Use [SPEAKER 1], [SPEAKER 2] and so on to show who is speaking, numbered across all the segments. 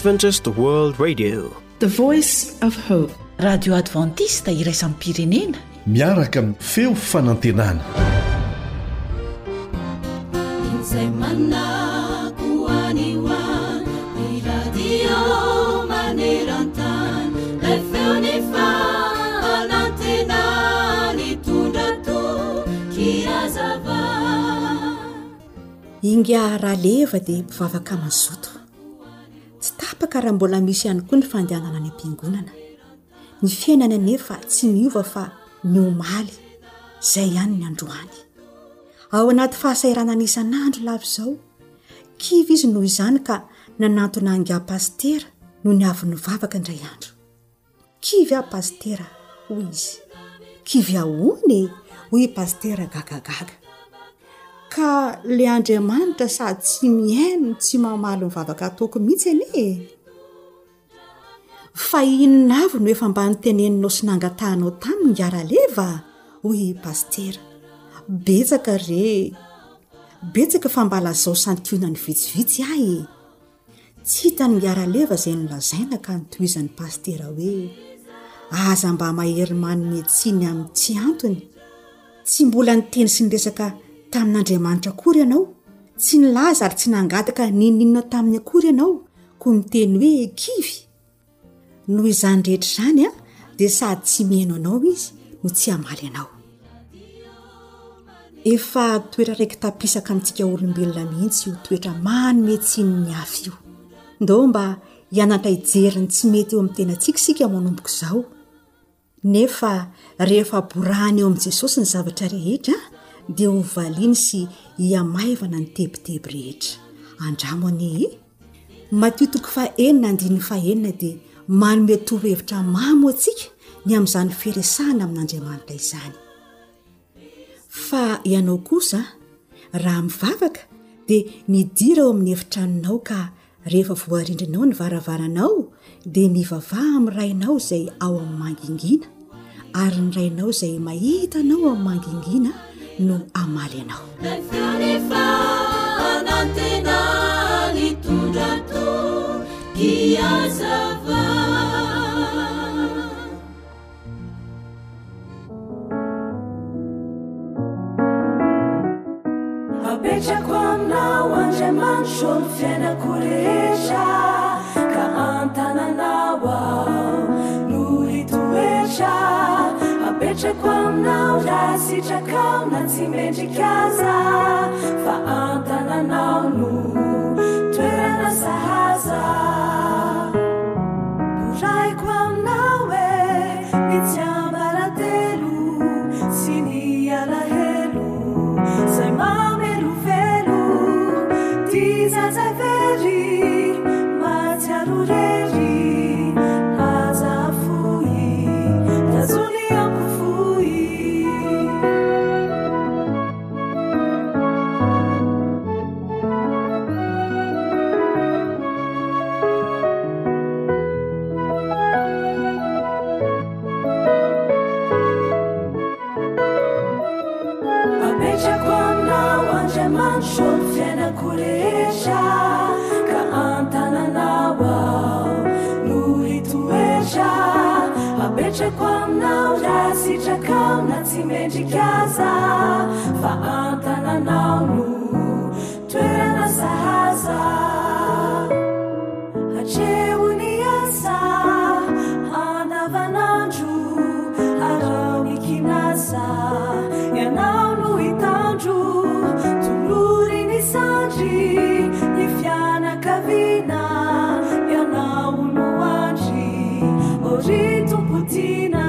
[SPEAKER 1] Adventist World Radio,
[SPEAKER 2] the voice of hope.
[SPEAKER 3] Radio Adventista iraisam pirenena
[SPEAKER 4] miaraka amin'ny feo fanantenana.
[SPEAKER 5] Inga raha leva dia mpivavaka mazoto. Tsy tapaka raha mbola misy ihany koa ny fandehanana any am-piangonana. Ny fiainana nefa tsy miova fa miomaly. Izay ihany ny androany. Ao anaty fahasairana isan'andro lava izao, kivy izy noho izany ka nanantona angam-pastera noho ny avy nivavaka indray andro. Kivy a pastera, hoy izy. Kivy ahoana hoy pastera gagagaga. Ka le Andriamanitra sady tsy mihaino tsy mamaly mivavaka ataoko mihitsy anie. Fa inona avy no efa mba niteneninao sy nangatahanao tamin'ny ngaraleva, hoy pastera. Betsaka fa mba lazao santiona ny vitsivitsy ahy. Tsy hitany ngaraleva izay nolazaina ka nitohizan'ny pastera hoe aza mba mahery manome tsiny amin'ny tsy antony. Tsy mbola niteny sy niresaka tamin'Andriamanitra akory ianao, tsy nilaza ary tsy nangataka ninona tamin'ny akory ianao, koa miteny hoe kivy. Noho izany rehetra izany dia sady tsy mihaino anao izy no tsy hamaly anao. Efa toetra raiky tapisaka amintsika olombelona mihitsy io toetra manome tsiny ny hafa io. Ndao mba hianatra hijeriny tsy mety eo amin'ny tenantsika sika manomboka izao. Nefa rehefa borahany eo amin'i Jesosy ny zavatra rehetra, dia ho valiany sy hiamaivana ny tebiteby rehetra. Andramony Matteo 4:9 dia manome torohevitra mamo antsika ny amin'izany firesahana amin'Andriamanitra izany. Fa ianao kosa raha mivavaka dia midira ao amin'ny efitranonao ka rehefa voarindrinao ny varavaranao dia mivavaha amin'ny rainao izay ao amin'ny mangingina, ary ny rainao izay mahita anao amin'ny mangingina no amaly anao.
[SPEAKER 6] Apetrako aminao Andriamanitra ny fiainako rehetra, ka antananao ao no hitoetra. Apetrako aminao raha sitraka na tsy mendrika aza, fa antananao no toerana sahaza. Noraiko aminao ny tsy ambaratelo sy ny alahelo, zay mamelovelo ty zazavery matsiaro rery. Aza foy tazony amiko foy. Apetrako aminao Andriamanitra ny fiainako rehetra, ka antananao ao no hitoetra. Apetrako aminao raha sitraka na tsy mendrika aza, fa antananao no toerana sahaza. Hatrehony asa andavanandro, arao ikinasa ianao no hitandro. Tolory ny sandry ny fianakaviana, ianao no andry ori tompotina.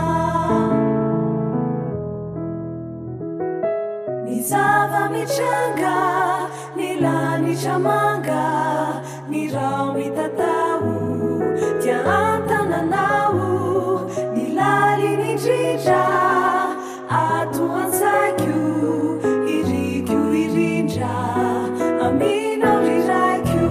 [SPEAKER 6] Ny zava-mitranga ny lanitra manga, ny rao mitatao dia antananao. Ny lali ny indrindra ato an-tsaiko, iriko irindra aminao riraiko.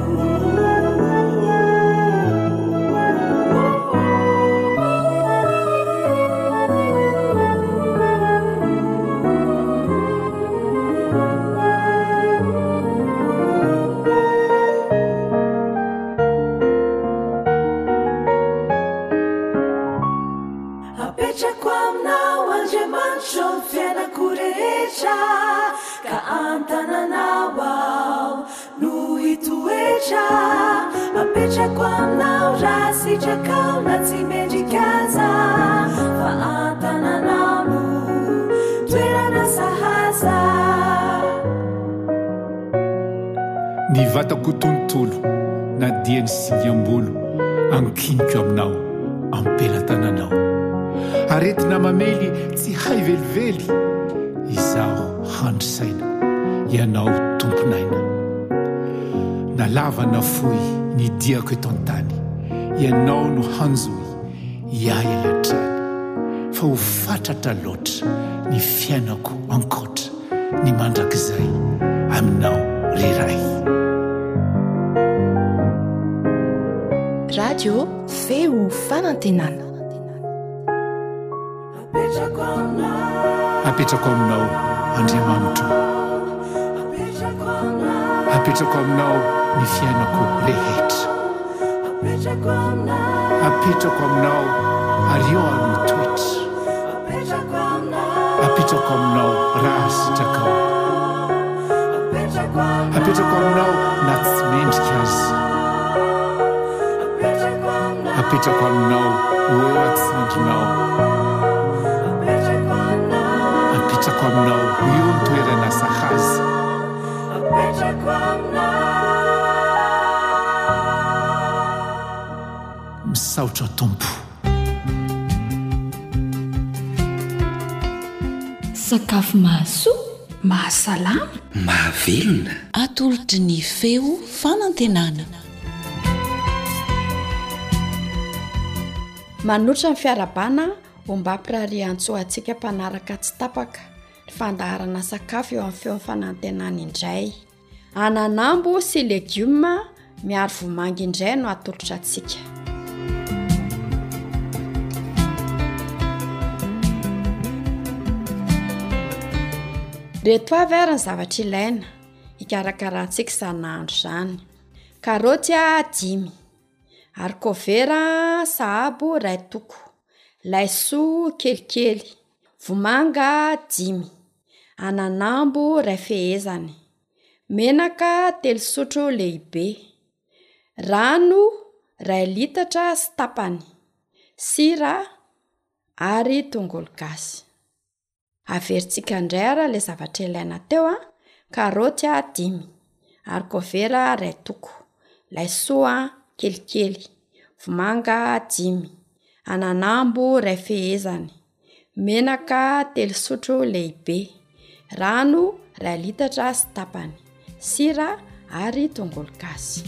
[SPEAKER 6] apetrako aminao andriamanitra ny fiainako rehetra ka antananao ao no hitoetra apetrako aminao raha sitrakao na tsy mendrikaza fa antananao no toerana sahaza
[SPEAKER 1] ny vatako tontolo na dia ny singam-bolo ankiniko aminao ampelatananao aretina mamely tsy hay velively izaho handrisaina ianao tomponaina nalavana foy ny diako eto an-tany ianao no hanjoy iaya iatrany fa ho fatratra loatra ny fiainako ankoatra ny mandrakizay aminao riray
[SPEAKER 2] radio feo fanantenana
[SPEAKER 1] apetrako aminao andriamanitra apetrako aminao ny fiainako rehetra apetrako aminao ario ano toetra apetrako aminao raha sitrakao apetrako aminao na tsy mendrika azy apetrako aminao oeo atsandrinao apetrako aminao io ny toerana sahazy misaotra tompo
[SPEAKER 2] sakafo mahasoa mahasalama
[SPEAKER 4] mahavelona
[SPEAKER 3] atolotry ny feo fanantenana
[SPEAKER 5] manotra ny fiarabana omba mpirariantso antsika mpanaraka tsy tapaka ny fandaharana sakafo eo amin'ny feo fanantenana indray ananambo sy legioma miaro vomanga indray no atolotra antsika reto avy ary ny zavatra ilaina hikarakarahantsika izany nahandro izany karaoty 10 arikovera sahabo 2 toko laisoa kelikely vomanga 10 ananambo 2 fehezany menaka 3 sotro lehibe rano 2 litatra sy tapany sira ary tongolo gasy averintsika indray ara ilay zavatra ilaina teo karaoty 10 arikovera 2 toko laisoa kelikely vomanga 10 ananambo 2 fehezany menaka 3 sotro lehibe rano 2 litatra sy tapany sira ary tongolo gasy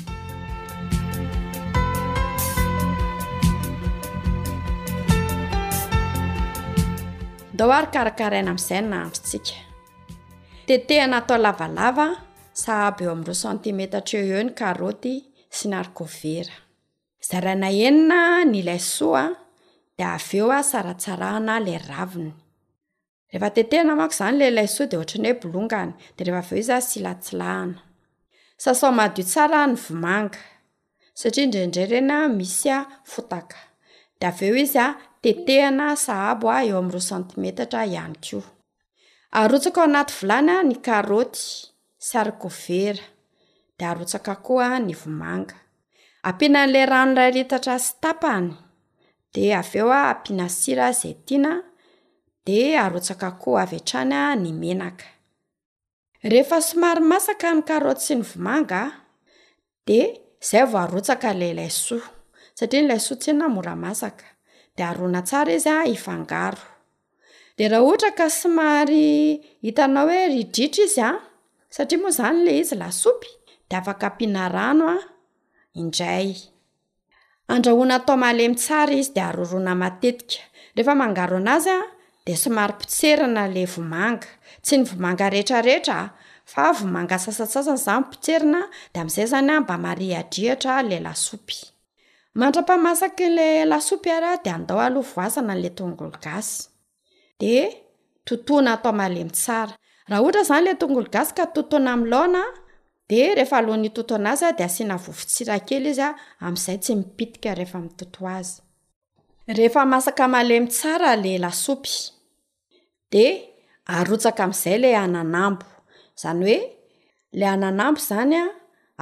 [SPEAKER 5] ndao ary karakaraina amin'izay nahandrontsika tetehana atao lavalava sahabo eo amin'ny 2 centimetatra eo ny karaoty sy ny arikovera zaraina enina ny laisoa dia avy eo saratsarahana ilay raviny rehefa tetehana manko izany ilay laisoa dia ohatran'ny hoe bolongany dia rehefa avy eo izy silatsilahana sasao madio tsara ny vomanga satria indraindray reny misy fotaka dia avy eo izy tetehana sahabo eo amin'ny 2 centimetatra ihany koa arotsaka ao anaty vilany ny karaoty sy arikovera dia arotsaka koa ny vomanga ampiana an'ilay rano 2 litatra sy tapany dia avy eo ampiana sira izay tiana dia arotsaka koa avy hatrany ny menaka rehefa somary masaka ny karaoty sy ny vomanga dia izay vao arotsaka ilay laisoa satria ny laisoa tsinona mora masaka dia arona tsara izy ifangaro dia raha ohatra ka somary hitanao hoe ridritra izy satria moa izany ilay izy lasopy dia afaka ampiana rano indray andrahoana atao malemy tsara izy dia arorona matetika rehefa mangaro anazy dia somary potserina ilay vomanga tsy ny vomanga rehetrarehetra fa vomanga sasatsasany izany potserina dia amin'izay zany mba marihadrihatra ilay lasopy mandra-pamasaka ilay lasopy ary dia andao aloha voasana ilay tongolo gasy dia totoina atao malemy tsara raha ohatra izany ilay tongolo gasy ka totoina amin'ny laona dia rehefa alohan'ny totoina azy dia asiana vovotsira kely izy amin'izay tsy mipitika rehefa mitoto azy
[SPEAKER 7] rehefa masaka malemy tsara le lasopy de arotsaka amin'izay le ananambo zany hoe le ananambo zany a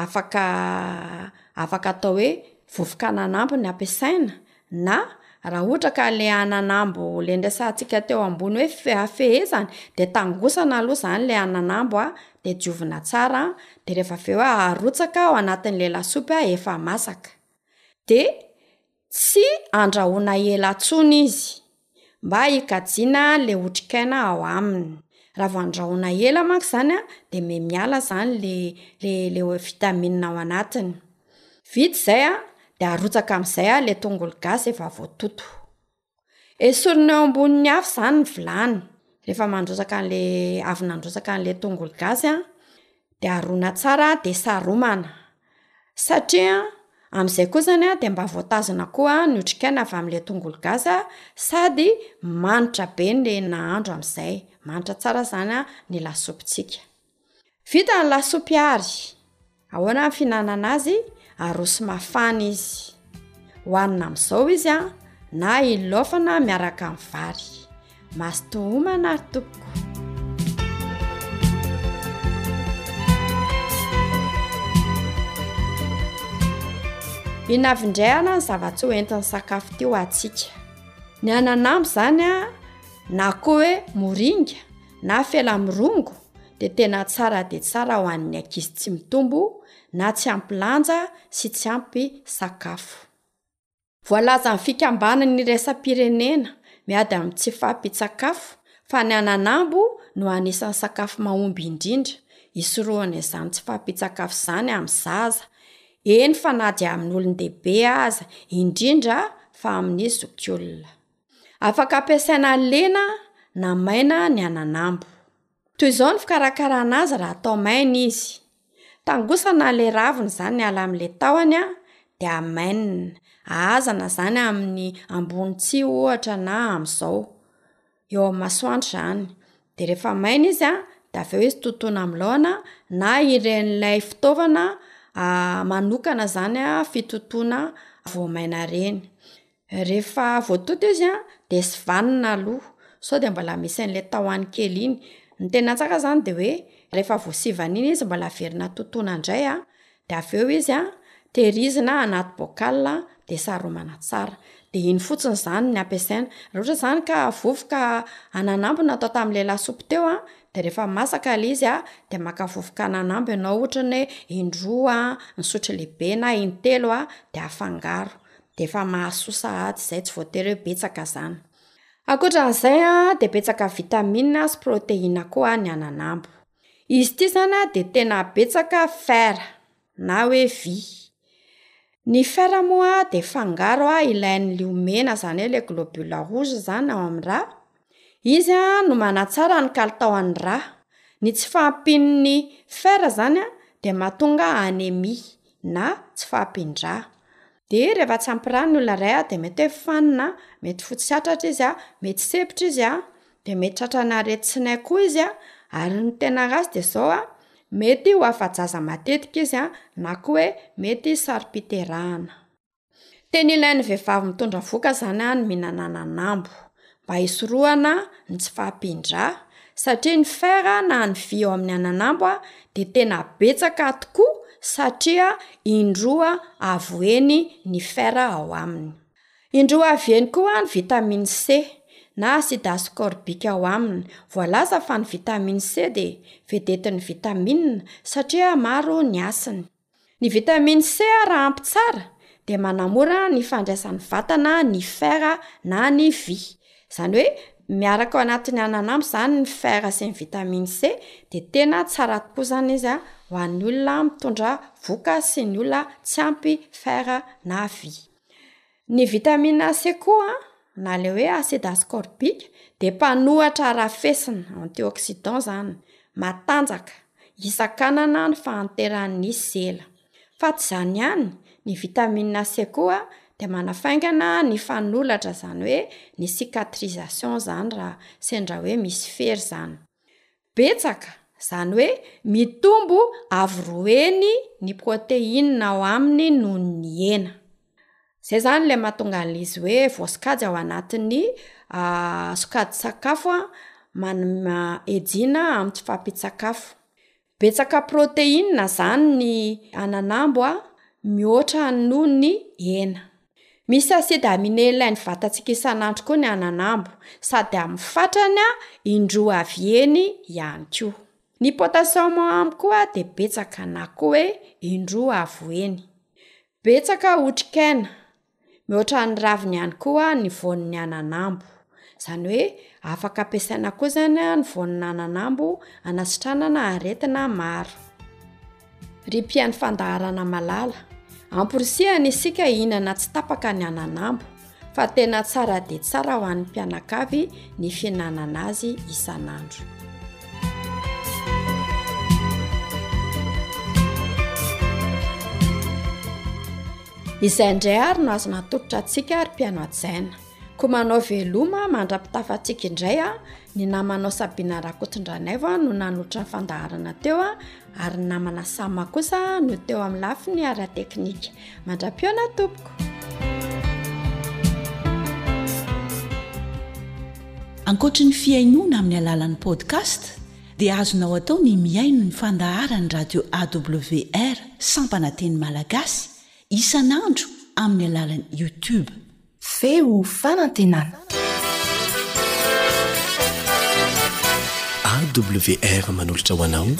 [SPEAKER 7] afaka atao hoe vovoka ananambo ny ampiasaina na raha ohatra ka le ananambo le ndraisantsika teo ambony hoe fehezany de tangosana aloha zany le ananambo a de diovina tsara de rehefa aveo arotsaka ao anatin'le lasopy efa masaka de tsy andrahoina ela tsony izy mba hikajiana le otrikaina ao aminy raha vao andrahoina ela manko zany a de miala zany le vitamine ao anatiny vita zay a de arotsaka amin'izay a le tongolo gasy efa voatoto esorina eo ambonin'ny afo zany ny vilany rehefa avy nandrotsaka an'le tongolo gasy a de arona tsara de saromana satria amin'izay koa zany a de mba voatazona koa ny otrikaina avy amin'le tongolo gasy sady manitra be le nahandro amin'izay manitra tsara zany a ny lasopitsika vita ny lasopy ary ahoana ny fihinanana azy arosy mafana izy hoanina amin'izao izy a na ilaofana miaraka amin'ny vary masto homana toko inavindrayana ny zava-tsy ho entin'ny sakafo teo atsika ny ananambo zany a na koa hoe moringa na felamirongo de tena tsara de tsara ho an'ny ankizy tsy mitombo na tsy ampy lanja sy tsy ampy sakafo voalaza ny fikambanan'ny raisam-pirenena miady amin'ny tsy fahampitsakafo fa ny ananambo no anisan'ny sakafo mahomby indrindra isorohana izany tsy fahampitsakafo zany amin'ny zaza eny fa na dia amin'ny olon-dehibe aza indrindra fa amin'ny zokiolona afaka ampiasaina lena na maina ny ananambo toy izao ny fikarakarana azy raha atao maina izy tangosana le raviny zany ala amin'le tahony a de amainina aazana zany amin'ny ambony tsihy ohatra na amin'izao eo amin'ny masoandro zany de rehefa maina izy a de aveo izy totoina amin'ny laona na iren'ilay fitaovana manokana zany a fitotoana voamaina reny rehefa voatoto izy a de sy vanina aloha sao de mbola misy an'le tahony kely iny ny tena tsaka zany de hoe rehefa voasivana iny izy mbola averina totoina indray a de aveo izy a tehirizina anaty bocal de saromana tsara de iny fotsiny zany ny ampiasaina raha ohatra zany ka vovoka ananambo natao tamin'le lasopy teo a de rehefa masaka le izy a de maka vovoka ananambo ianao ohatra ny indroa ny sotro lehibe na intelo a de afangaro de efa mahasoa sahady zay tsy voatery hoe betsaka zany ankoatran'izay a de betsaka vitamine sy protéine koa ny ananambo izy ity zany a de tena betsaka fer na hoe vy ny fer moa de fangaro ilain'ny liomena zany hoe le globule rouge zany ao amin'ny rà izy a no manatsara ny kalitaon'ny rà ny tsy fahampian'ny fer zany a de mahatonga anémie na tsy fahampin-drà de rehefa tsy ampy rà ny olona ray a de mety hoe fanina mety fotsiatratra izy a mety sepitra izy a de mety tratrana aretinay koa izy a ary ny tena rasy de zao a mety ho afa-jaza matetika izy a na koa hoe mety sarom-piterahana teny ilain'ny vehivavy mitondra voka zany a ny mihinana ananambo mba hisorohana ny tsy fahampin-drà satria ny fer na ny vy ao amin'ny ananambo a de tena betsaka tokoa satria indroa avoeny ny fer ao aminy indroa avoeny koa ny vitamine C na acide ascorbique ao aminy voalaza fa ny vitamine C de vedetin'ny vitamine satria maro ny asiny ny vitamine C raha ampy tsara de manamora ny fandraisan'ny vatana ny fer na ny vy zany hoe miaraka ao anatin'ny ananambo zany ny fer sy ny vitamine C de tena tsara tokoa zany izy ho an'ny olona mitondra voka sy ny olona tsy ampy fer na vy ny vitamine C koa na le hoe acide ascorbique de mpanohatra arafesina antioxydant zany matanjaka isan-kanana ny fahanteran'ny sela fa tsy zany ihany ny vitamine C koa de manafaingana ny fanolatra zany hoe ny cicatrisation zany raha sendra hoe misy fery zany betsaka zany hoe mitombo avy roeny ny protéine ao aminy noho ny hena zay zany le mahatonga an'izy hoe voasikajy ao anatin'ny sokajy sakafo a manana ejina amin'ny tsy fampitsakafo. Betsaka protéine zany ny ananambo a mihoatra noho ny hena. Misy acide aminé ilain'ny vatantsika isan'andro koa ny ananambo sady amin'ny fatrany a indroa avy eny ihany koa. Ny potassium koa dia betsaka na koa hoe indroa avy eny. Betsaka otrikaina mihoatra ny raviny ihany koa ny voan'ny ananambo. Zany hoe afaka ampiasaina koa zany ny voan'ny ananambo anasitranana aretina maro. Ripihany fandaharana malala. Amporisihana isika ihinana tsy tapaka ny ananambo fa tena tsara dia tsara ho an'ny mpianakavy ny fihinanana azy isan'andro. Izay indray ary no azo natolotra antsika ary mpiano adjaina. Ko manao veloma mandrapitafantsika indray ny namanao Sabina Rakotondranaivo no nanotra ny fandaharana teo ary ny namana Sama kosa no teo amin'ny lafiny ara teknika. Mandra-piona tompoko.
[SPEAKER 3] Ankoatra ny fiainoana amin'ny alalan'ny podcast dia azonao atao ny miaino ny fandaharany radio AWR sampana teny malagasy isan'andro amin'ny alalan'ny YouTube.
[SPEAKER 2] Feo fanantenana.
[SPEAKER 4] AWR manolotra ho anao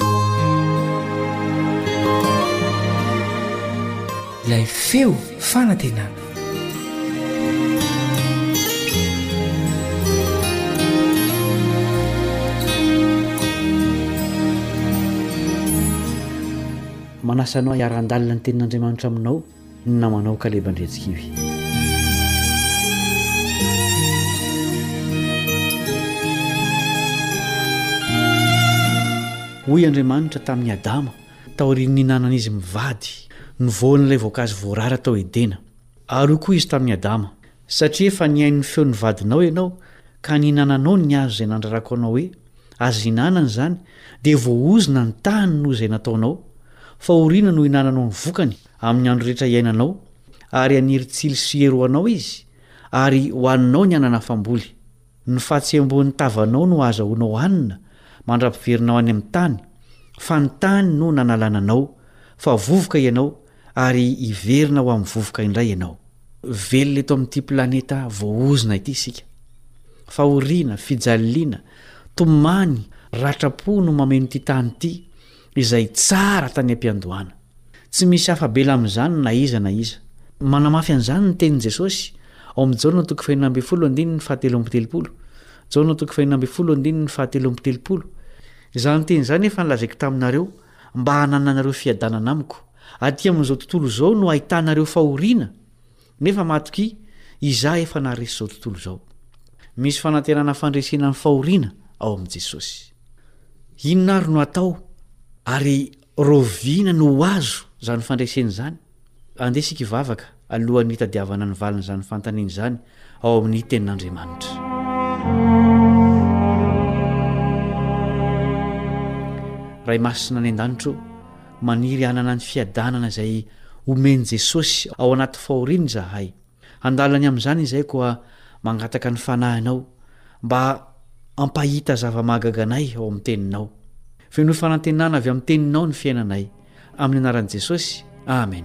[SPEAKER 1] ilay feo fanantenana. Manasanao hiaran-dalina ny tenin'Andriamanitra aminao ny namanao Kalebandretsikivy. Hoy Andriamanitra tamin'ny Adama taorian'ny hinanan'izy mivady nivoan'ilay voankazo voarara tao Edena. Ary koa izy tamin'ny Adama satria efa niain'ny feon'ny vadinao ianao ka nihinananao ny azo izay nandrarako anao hoe azo hinanana izany dia voaozona ny tany noho izay nataonao fa oriana no hinananao ny vokany amin'ny andro rehetra iainanao ary aniritsily sy heroanao izy ary hoaninao ny anana famboly. Ny fahatsiam-bon'ny tavanao no azahoanao hanina mandra-piverinao any amin'ny tany fa ny tany no nanalananao fa vovoka ianao ary iverina ho amin'ny vovoka indray ianao. Velona eto amin'ity planeta voaozona ity isika fa oriana fijaliana tomany ratrapo no mameno ity tany ity izay tsara tany am-piandohana. Tsy misy afabela amin'izany na iza na iza. Manamafy an'izany ny tenin' Jesosy ao amin'ny Jaona 5:17. Jaona 5:17. Izany teny izany efa nilazaiko taminareo mba hanananareo fiadanana amiko. Aty amin'izao tontolo izao no ahitanareo fahoriana nefa matoky izaho efa naharesy izao tontolo izao. Misy fanantenana fandresena ny fahoriana ao amin'i Jesosy. Inona ary no atao ary roviana no azo zany fandresena izany? Andesika ivavaka alohan'ny hitadiavana ny valiny izany fantaniana izany ao amin'ny tenin'Andriamanitra. Ray masina ny an-danitro maniry hanana ny fiadanana izay omeny Jesosy ao anaty fahoriana izahay. Andalany amin'izany izay koa mangataka ny fanahinao mba ampahita zava-mahagaganay ao amin'ny teninao. Feno fanantenana avy amin'ny teninao ny fiainanay. Amin'ny anaran'i Jesosy. Amen.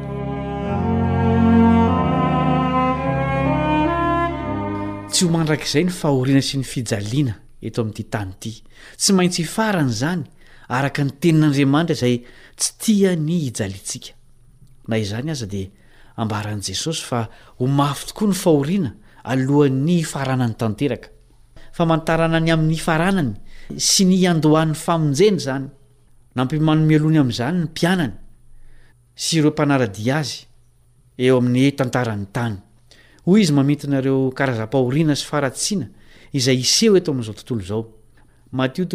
[SPEAKER 1] Tsy ho mandrakizay ny fahoriana sy ny fijaliana eto amin'ity tany ity. Tsy maintsy farany izany araka ny tenin'Andriamanitra izay tsy tia ny hijalitsika. Na izany aza dia ambaran'i Jesosy fa ho mafy tokoa ny fahoriana alohan'ny faranany tanteraka. Famantarana ny amin'ny faranany sy ny andohan'ny famonjeny izany. Nampimanome alony amin'izany ny mpianany sy ireo mpanaradia azy eo amin'ny tantaran'ny tany. Hoy izy mamintinareo karazam-pahoriana sy faratsiana izay iseho eto amin'izao tontolo izao. Matio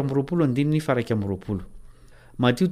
[SPEAKER 1] 5:20. Matio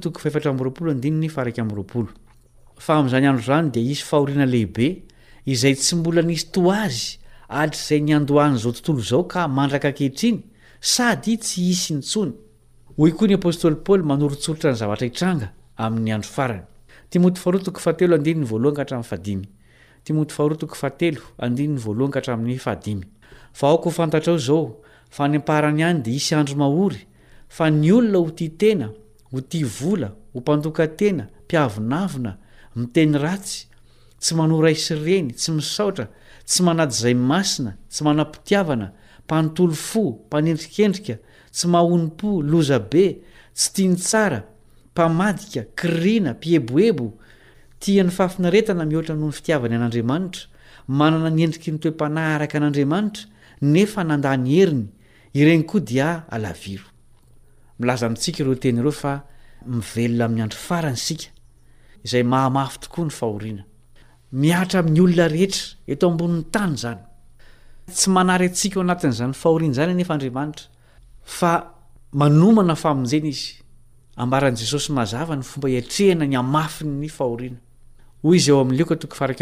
[SPEAKER 1] 5:20. Fa amin'izany andro izany dia isy fahoriana lehibe izay tsy mbola nisy toazy hatr'izay niandohan'izao tontolo izao ka mandraka ankehitriny sady tsy hisy intsony. Hoy koa ny apôstôly Paoly manorontsolotra ny zavatra hitranga amin'ny andro farany. Timoty 2:1-5.
[SPEAKER 8] fa aoko ho fantatra ao zao fa ny amparany any dia isy andro mahory fa ny olona ho tia tena ho tia vola ho mpandoka tena mpiavinavina miteny ratsy tsy manora isy reny tsy misaotra tsy manady izay masina tsy manam-pitiavana mpanontolo fo mpanendrikendrika tsy mahony-po loza be tsy tiany tsara mpamadika kirina mpieboebo tia ny fafinaretana mihoatra noho ny fitiavany an'andriamanitra manana ny endriky ny toe-panahy araka an'andriamanitra nefa nandany heriny ireny koa dia alaviro milaza amintsika ireo teny ireo fa mivelona amin'ny andro farany sika izay mahamafy tokoa ny fahoriana miatra amin'ny olona rehetra eto ambonin'ny tany zany tsy manary antsika eo anatin'izany fahoriana zany nefa andriamanitra fa manomana famonjena izy ambaran'i Jesosy mazava ny fomba iatrehana ny amafiny ny fahoriana hoy izy eo amin'ny Lioka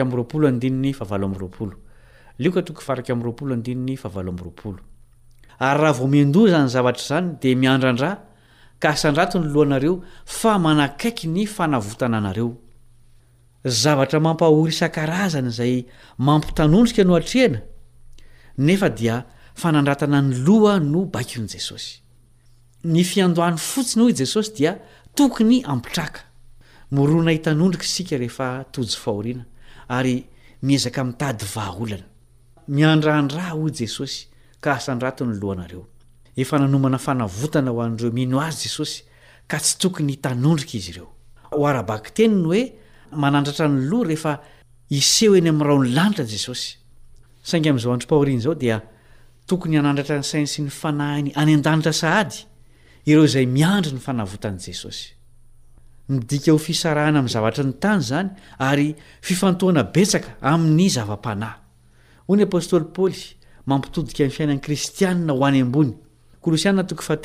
[SPEAKER 8] 4:7 ary raha vao miandoha zany zavatra zany dia miandrandra ka asandrato ny lohanareo fa manakaiky ny fanavotana anareo zavatra mampahory isan-karazany izay mampitanondrika no atrehana nefa dia fanandratana ny loha no baikon' Jesosy ny fiandohany fotsiny hoy Jesosy dia tokony ampitraka morona hitanondrika isika rehefa tojo fahoriana ary miezaka mitady vahaolana miandrandra hoy Jesosy ka asandrato ny lohanareo efa nanomana fanavotana ho an'ireo mino azy Jesosy ka tsy tokony hitanondrika izy ireo ho arabaky teniny hoe manandratra ny loha rehefa iseho eny amin'ny raony lanitra Jesosy saingy amin'izao androm-pahoriana izao dia tokony hanandratra ny sainy sy ny fanahiny any an-danitra sahady ireo izay miandry ny fanavotan'i Jesosy midika ho fisarahana amin'ny zavatra ny tany zany ary fifantohana betsaka amin'ny zava-panahy hoy ny apôstôly Paoly mampitodika ny fiainan'ny kristianina ho any ambony Kolosianina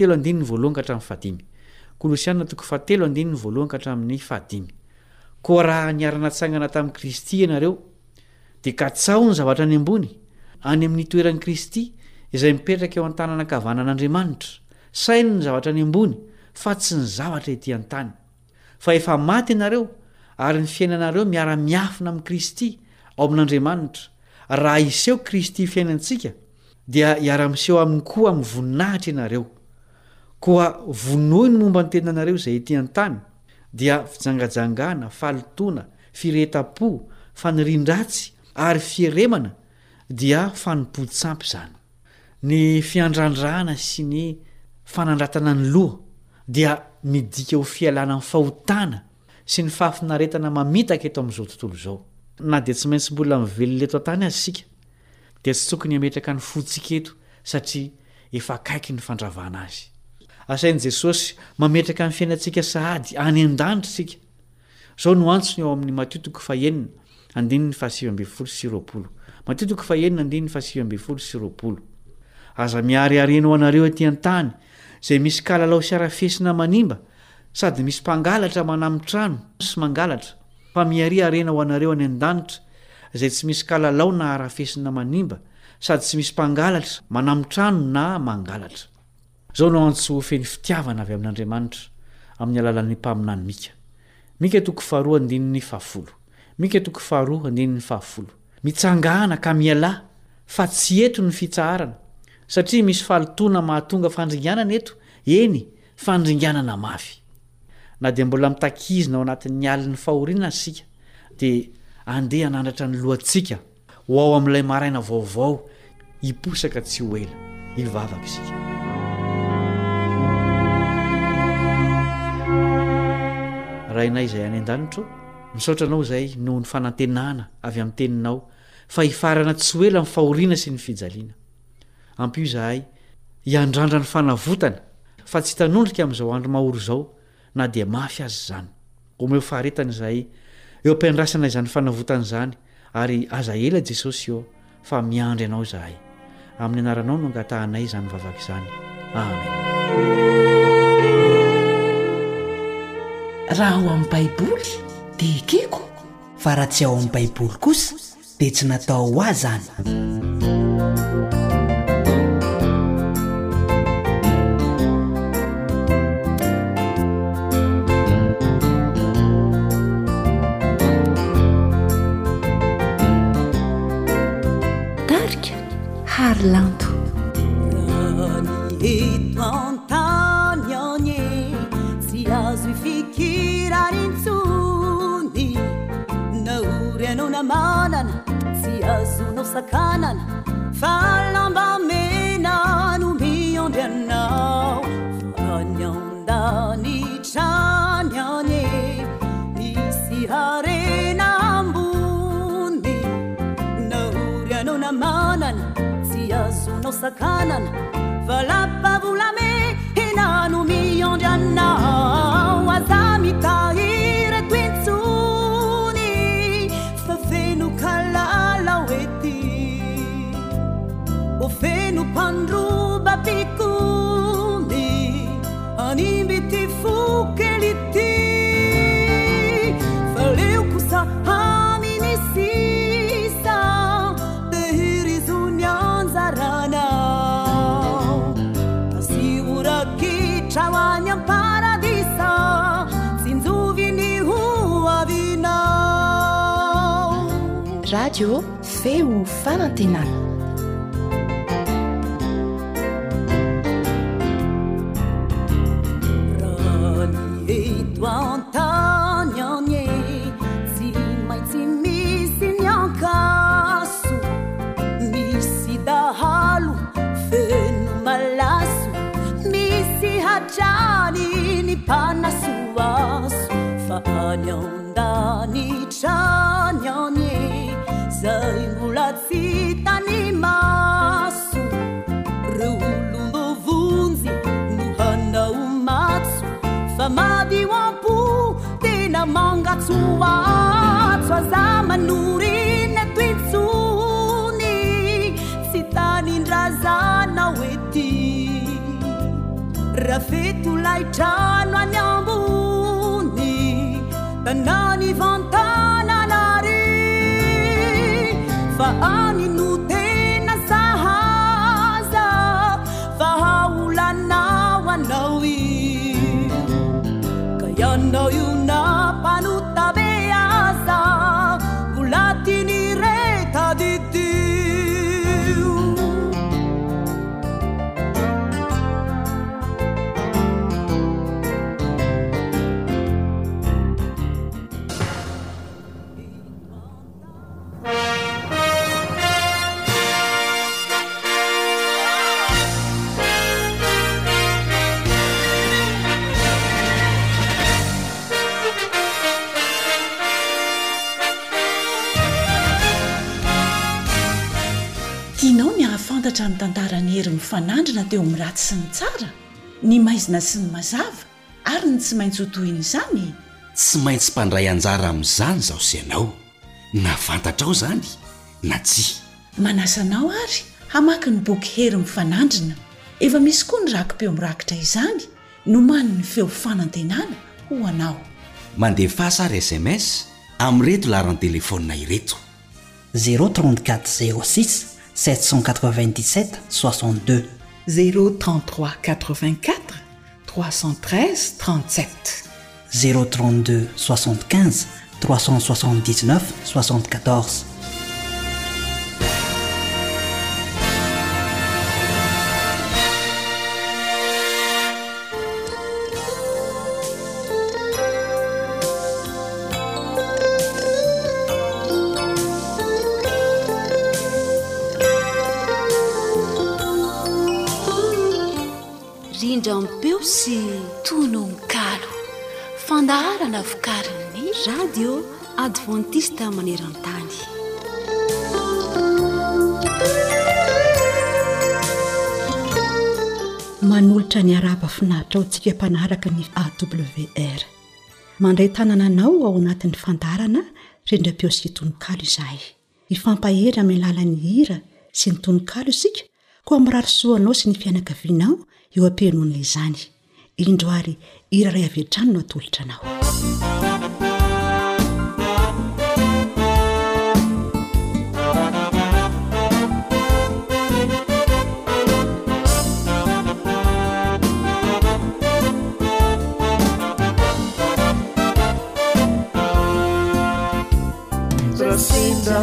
[SPEAKER 8] 7:1-5 koa raha niara-natsangana tamin'i Kristy ianareo dia katsao ny zavatra any ambony any amin'ny toeran'i Kristy izay mipetraka eo an-tanana ankavanan'Andriamanitra sainy ny zavatra any ambony fa tsy ny zavatra ety an-tany fa efa maty ianareo ary ny fiainanareo miara-miafina amin'i Kristy ao amin'Andriamanitra raha iseho Kristy fiainantsika dia iara-miseho aminy koa amin'ny voninahitra ianareo koa vonohy ny momba ny tenanareo izay ety an-tany dia fijangajangana falotona fireheta-po fanirian-dratsy ary fieremana dia fanompo-tsampy zany ny fiandrandrana sy ny fanandratana ny loha dia midika ho fialana amin'ny fahotana sy ny fafinaretana mamitaka eto amin'izao tontolo izao na dia tsy maintsy mbola mivelona eto an-tany azy sika dia tsy tokony hametraka ny fotsika eto satria efa akaiky ny fandravana azy asain'i Jesosy mametraka ny fiainantsika sahady any an-danitra sika zao no antsony ao amin'ny Mateo 9:7-20 aza miariarenao anareo aty an-tany izay misy kalalao sy arafesina manimba sady misy mpangalatra manamitrano sy mangalatra fa miaria arena ho anareo any an-danitra izay tsy misy kalalao na arafesina manimba sady tsy misy mpangalatra manamitrano na mangalatra zao no antso feny fitiavana avy amin'Andriamanitra amin'ny alalan'ny mpaminany Mika 2:10 mitsangana ka miala fa tsy eto ny fitsaharana satria misy falotona mahatonga fandringanana eto eny fandringanana mafy na dia mbola mitakizina ao anatin'ny alin'ny fahoriana sika dia andeha hanandratra ny lohantsika ho ao amin'ilay maraina vaovao hiposaka tsy ho ela hivavaka isika rahainay izay any an-danitro misaotranao izay noho ny fanantenana avy amin'ny teninao fa hifarana tsy ho ela amin'ny fahoriana sy ny fijaliana ampio izahay hiandrandra ny fanavotana fa tsy hitanondrika amin'izao andro mahory izao na dia mafy azy zany omeo faharetana izay eo ampiandrasana izany fanavotana izany ary aza ela Jesosy eo fa miandry ianao izahay amin'ny anaranao no angatahanay izany vavaka izany amen
[SPEAKER 9] raha ao amin'ny baiboly dia ekeko fa raha tsy ao amin'ny baiboly kosa dia tsy natao ho azy zany
[SPEAKER 6] eto antany anye tsy azo ifikiranintsony naory anao namanana tsy azonao sakanana fa lamba mena no miondry anao fa ny andanitrany anye misy harena ambony naory anao namanana tsy azonao sakanana fa lapavolamena no miondry anao aza mitahiry tointsony fa feno kalala oety o feno mpandroba pikony animby ty fokelity fa leo kosa aminy sisa tehirizony anjaranao asiurakitrawany amparadisa tsinjoviny hoavinao
[SPEAKER 2] radio feo fanantenana
[SPEAKER 6] antany anye tsy maintsy misy nyankaso misy dahalo feno malaso misy hatrany ny panasoaso fa any andanitrany anye zay mbola tsy tany maso reo olombovonjy no hanao matso fa madiwampu tena mangatsoatso aza manorina tointsony tsy tanindrazana oety rafeto laitrano any ambony tanany vantananary fa any no tena sahaza fa haolanao anao yanao io na panutabeasa bulatini reta ditiu
[SPEAKER 3] tianao ny ahafantatra ny tantarany hery mifanandrina teo amin'ny raty sy ny tsara ny maizina sy ny mazava ary ny tsy maintsy hotohiny izany
[SPEAKER 10] tsy maintsy mpandray anjara amin'izany zaho sy ianao na fantatrao zany na tsy
[SPEAKER 3] manasanao ary hamaky ny boky hery mifanandrina efa misy koa ny rakim-peo mirakitra izany no mani ny feo fanantenana ho anao
[SPEAKER 10] mandefa sary SMS amin'reto laharany telefônina ireto
[SPEAKER 9] 034 06 797 62
[SPEAKER 11] 033 84 313 37
[SPEAKER 9] 032 75 379 74
[SPEAKER 12] mpeo sy tononkalo fandaharana vokarin'ny radio adventiste maneran-tany
[SPEAKER 5] manolotra ny araba finaritra ao tsika mpanaraka ny AWR mandray tanana anao ao anatin'ny fandarana rendram-peo sy tononkalo izay ifampahera amin'ny lalan'ny hira sy ny tononkalo isika koa mirarisoanao sy ny fianakavianao eo ampianoan'ilay izany indro ary hira ray avy hatrany no atolotra anao
[SPEAKER 6] Rasinda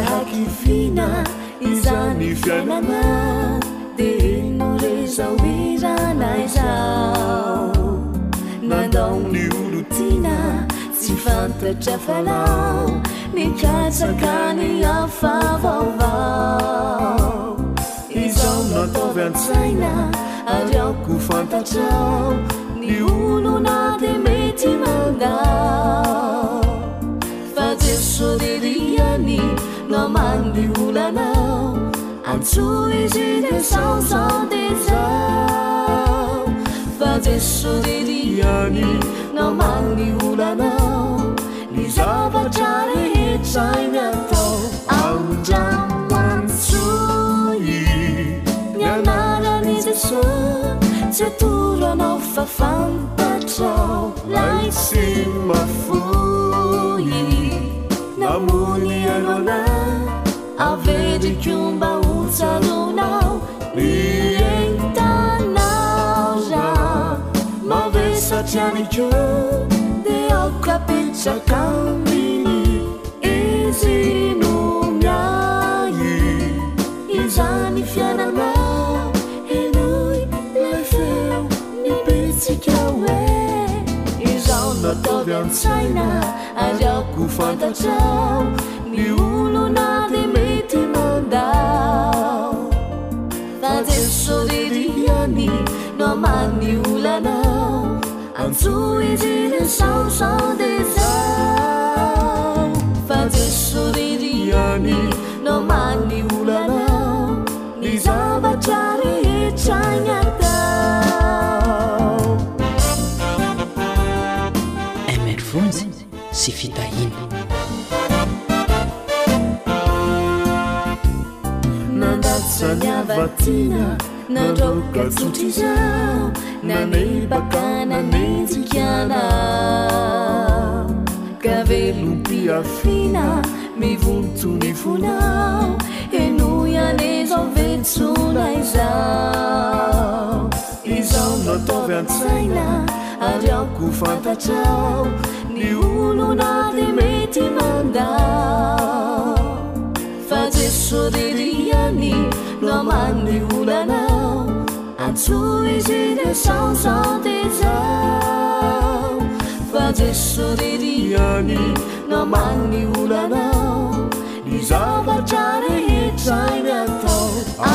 [SPEAKER 6] hakifina izany fiainana de norezawirana fantatra fanao nikatsakany afavaovao izao nataovy an-tsaina ary aoko fantatrao ny olona de mety mandao fa Jesosy ririany namany olanao antsoa izy de sao de zao fa Jesosy ririany namany olanao ny zavatra rehetra natao andramantsoy ny anarany Jesosy tsy atoranao fa fantatrao lay sy mafoy namony anona avedikomba utsalonao rientanao ra mavesatrianiko de aukapitsakambini izy no miayi izany fiananao enoy lay feo nipetsika oe izao nataovy an-tsaina ary aoko fantatrao ny olona de mety mandao fa Jesosy ririany namany olanao antsoa izy de sao de zao fa Jesosy ririany namany olanao ny zavatra rehetra natao
[SPEAKER 9] emervonjy sy fitahina
[SPEAKER 6] nandasanyavatina nandraoka tsotra izao nanebaka nanenjikana ka velom-piafina mivontony fonao enoy anezao vetsona izao nataovy an-tsaina ary aoko fantatrao ny olona de mety mandao fa Jesosy ririany namany olanao antsoa izy de sao de zao fa Jesosy ririany namany olanao ny zavatra rehetra natao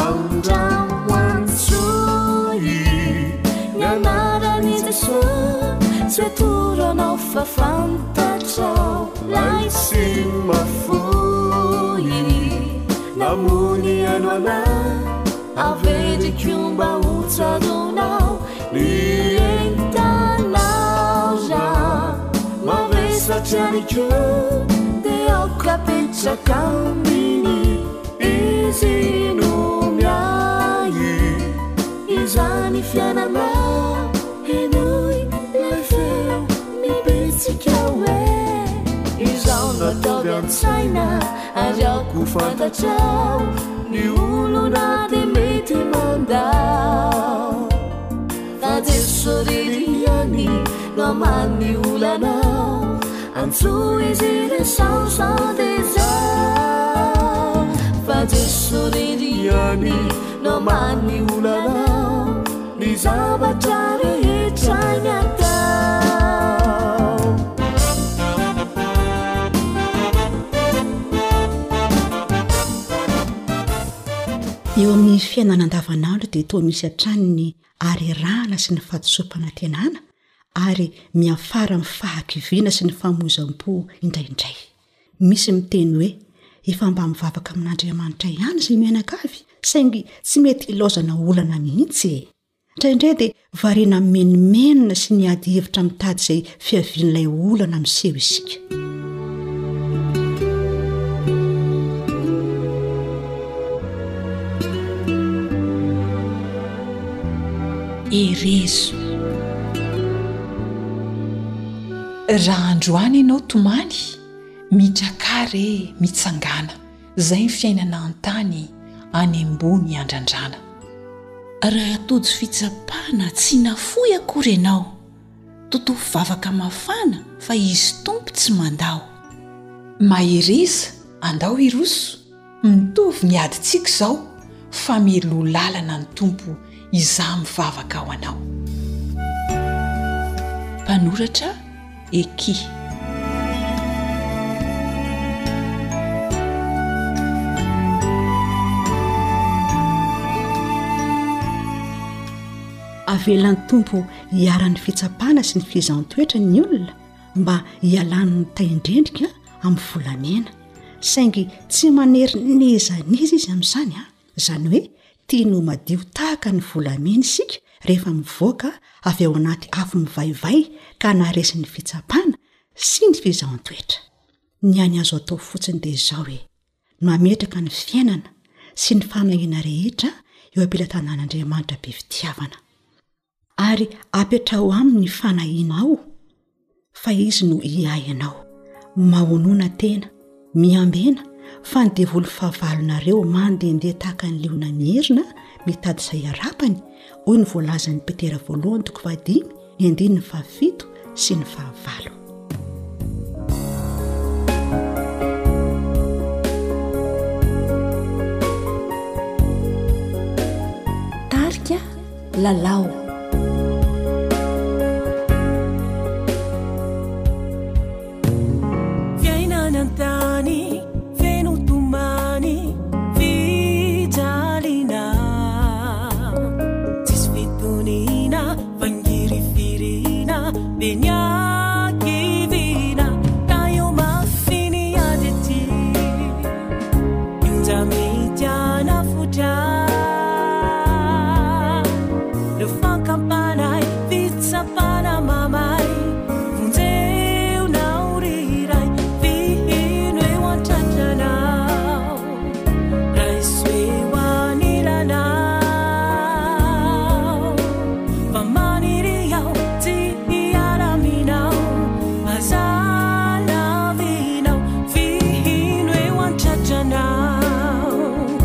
[SPEAKER 6] andramantsoy ny anarany Jesosy tsy atoranao fa fantatrao lay sy mafoy namony anona avedikomba utsalonao rientanao ra mavesatrianiko de aukapitsakambini izy no miayi izany fiananao enoy lay feo nipetsika oe izao nataovy an-tsaina ary aoko fantatrao ny olona de mety mandao fa Jesosy ririany namany olanao antsoa izy de sao de zao fa Jesosy ririany namany olanao ny zavatra rehetra natao
[SPEAKER 5] eo amin'ny fiainana andavanandro dia toa misy atraniny ary rana sy ny fahatosompana tenana ary miafara mifahakiviana sy ny famozam-po indraindray misy miteny hoe efa mba mivavaka amin'Andriamanitra ihany izay mianakavy saingy tsy mety ilaozana olana mihitsy indraindray dia variana menimenina sy ny ady hevitra mitady izay fiavian'ilay olana miseho isika
[SPEAKER 11] erezo raha androany ianao tomany mitrakare mitsangana zay ny fiainana an-tany any ambony andrandrana
[SPEAKER 3] raha tojo fitsapana tsy nafoy akory ianao totoa vavaka mafana fa izy tompo tsy mandao
[SPEAKER 11] maheriza andao iroso mitovy miadintsika izao fa melo lalana ny tompo izaho mivavaka ao anao
[SPEAKER 3] mpanoratra Eki
[SPEAKER 5] avelan'ny tompo hiara-ny fitsapana sy ny fizantoetra ny olona mba hialan'ny taindrendrika amin'ny volamena saingy tsy manery nezaneza izy amin'izany izany hoe tia no madio tahaka ny volamena isika rehefa mivoaka avy ao anaty afo mivaivay ka naharesy ny fitsapana sy ny fizantoetra ny any azo atao fotsiny dia izao hoe no ametraka ny fiainana sy ny fanahiana rehetra eo ampilatanan'Andriamanitra be fitiavana ary apetrao aminy fanahiana ao fa izy no hiay ianao mahonoana tena miambena fa ny devoly fahavalonareo mandehandeha tahaka ny leona mierina mitady izay arapany hoy ny voalazan'ny Petera 1:5, 9:7 sy ny 9.
[SPEAKER 3] Tarika lalao
[SPEAKER 6] fiainanantany fenotomany fijalina tsisy fitonina vangirifirina beniakivina tayo mafiny adety injametiana futra fankampanay fitsapana mamay vonjeo nauriray vihino eo antratranao raisoeoanilanao fa maniriao tsy hiaraminao azalavinao vihino eo antratranao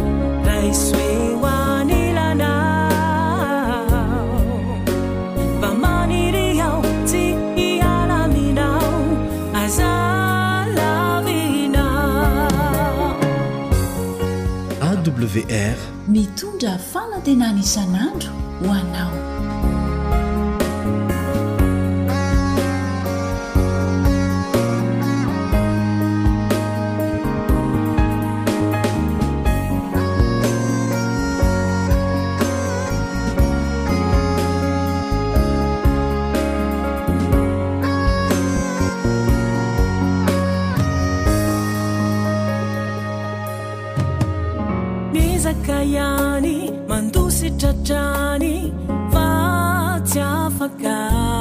[SPEAKER 6] raisoeoanilanao
[SPEAKER 4] AWR
[SPEAKER 3] mitondra fanantenana isan'andro ho anao.
[SPEAKER 6] Zakayani mandusi trachani vatsiafaka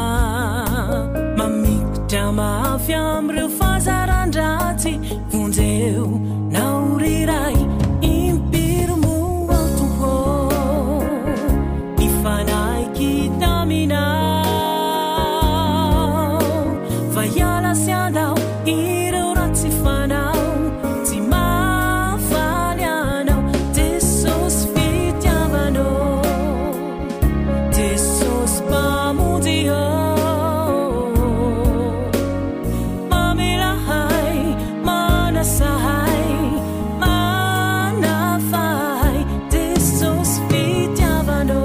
[SPEAKER 6] mamikitra mafyamreo fazarandratsy vonjeo nauriray impiromo altompo ifanaiky taminao va iala sy andao ireo ratsy fanao tsy mafaly anao Jesús fitiavano Jesús pamudio mamilahai manasahai manafai Jesús fitiavano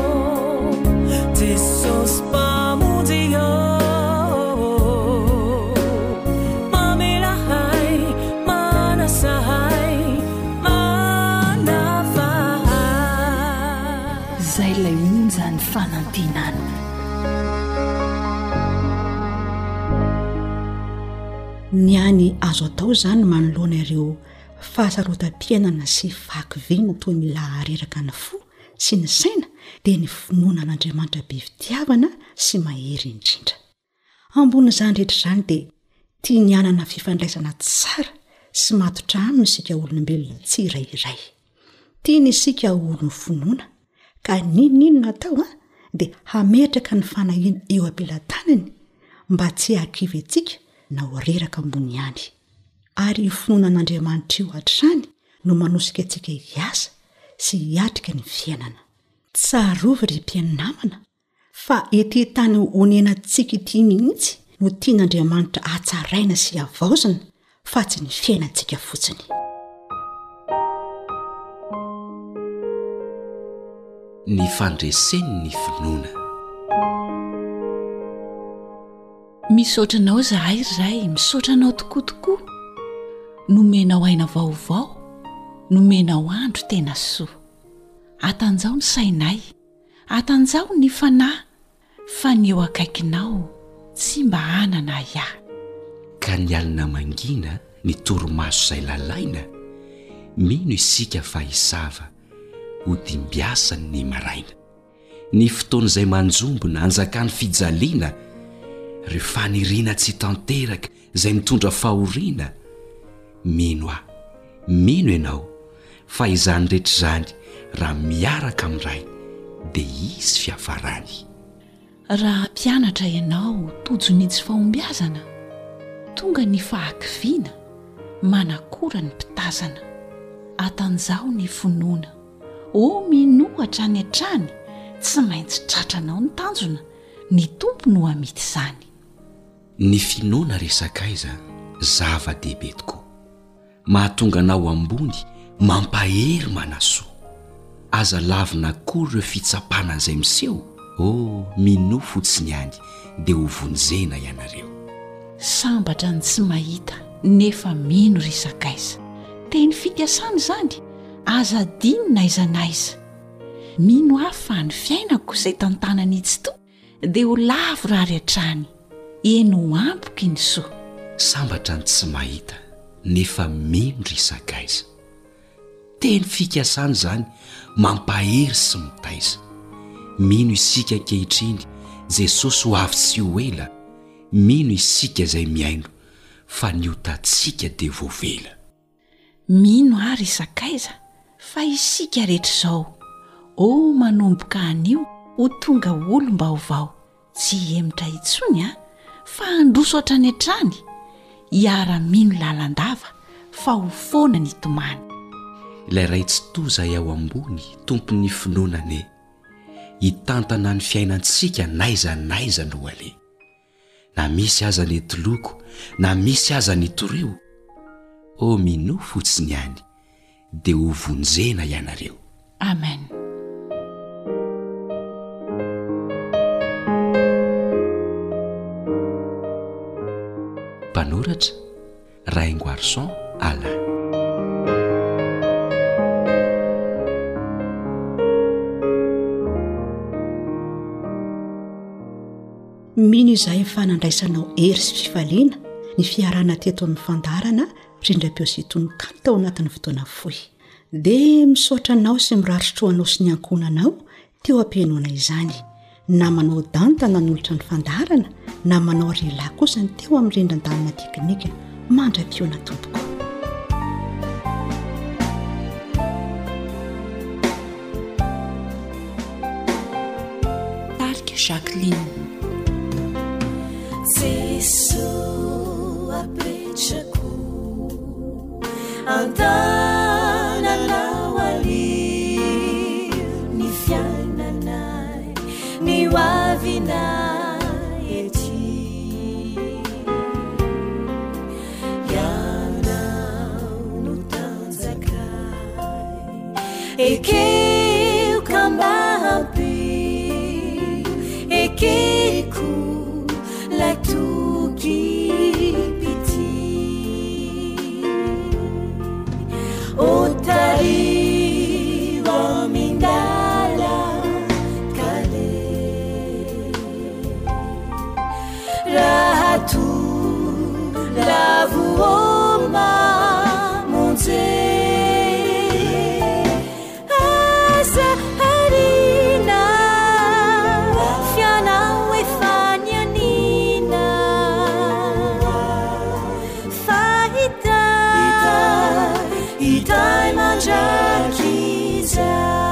[SPEAKER 6] Jesús pamudio mamilahai manasahai
[SPEAKER 3] zay lay onjany fanantenana
[SPEAKER 5] ny any azo atao izany manoloana ireo fahasarotam-piainana sy fahakiviana toy mila areraka ny fo sy ny saina dia ny finoanan'Andriamanitra be fitiavana sy mahery indrindra ambony izany rehetra izany dia tia ny anana fifandraisana tsara sy matotra aminy isika olombelona tsirairay tia ny isika olony finoana ka ninonino natao dia hametraka ny fanahiana eo ampelantanany mba tsy hakivy antsika na ho reraka ambony ihany ary io finoanan'Andriamanitra io hatrany no manosika antsika hiasa sy hiatrika ny fiainana tsarovy ry mpiainamana fa ety tany honenantsika ity mihitsy no tian'Andriamanitra hatsaraina sy havaozana fa tsy ny fiainantsika fotsiny
[SPEAKER 10] ny fandreseny ny finoana
[SPEAKER 3] misaotranao zahay ray misaotranao tokoatokoa nomenao aina vaovao nomenao andro tena soa atanjao ny sainay atanjao ny fanahy fa ny eo akaikinao tsy mba anana iah
[SPEAKER 10] ka ny alina mangina ny toromaso izay lalaina mino isika fa hisava ho dimbiasany ny maraina ny fotoana izay manjombona anjakany fijaliana ry faniriana tsy tanteraka izay mitondra fahoriana mino aho mino ianao fa izany rehetra izany raha miaraka amin'ray dia izy fiafarany
[SPEAKER 3] raha mpianatra ianao tojonyitsy fahombiazana tonga ny fahakiviana manakora ny mpitazana atanjao ny finoana o minohatra ny atrany tsy maintsy tratranao ny tanjona ny tompo no amity izany
[SPEAKER 10] ny finoana resakaiza zava-dehibe tokoa mahatonga anao ambony mampahery manasoa aza lavina kory ireo fitsapana izay miseho mino fotsiny any dia ho vonjena ianareo
[SPEAKER 3] sambatra ny tsy mahita nefa mino resakaiza teny fikasana izany aza diny naiza naiza mino aho fa ny fiainako izay tantanany itsy to dia ho lavo raha ry hatrany eno ampoky ny soa
[SPEAKER 10] sambatra ny tsy mahita nefa mino resakaiza teny fikasana izany mampahery sy mitaiza mino isika ankehitriny jesosy ho avy sy ho ela mino isika izay miaino fa ny otantsika dia voavela
[SPEAKER 3] mino aho resakaiza fa isika rehetra izao manomboka anio ho tonga olom-baovao tsy emitra itsony fa handroso otrany hatrany hiara-mino lalandava fa ho foana ny tomany
[SPEAKER 10] ilay ray tsy toza ao ambony tompony finoanane hitantana ny fiainantsika naiza no ale na misy aza ny etoloko na misy aza ny toreo mino fotsiny any dia ho vonjena ianareo
[SPEAKER 3] amen
[SPEAKER 10] mpanoratra Raingo Arson Alain
[SPEAKER 5] mino izahay fanandraisanao hery sy fifaliana ny fiarana teto amin'ny fandarana rindram-piositony kanto tao anatin'ny fotoana fohy dia misaotra anao sy miraritroanao sy ny ankonanao teo ampianoana izany na manao danta nanolotra ny fandarana na manao rila kosa ny teo amin'ny rindran-dalana teknika mandra-pioana tompoko
[SPEAKER 12] tarika Jacqueline
[SPEAKER 6] Jesu apetrako antananao ali ny fiainanay ny hoavinay ety ianao no tanjakay ekeo kambampy ekeko la tuki piti otari wamindala kale rahatu lavuoma munze asa harina fiana wefanyani itai mandrakiza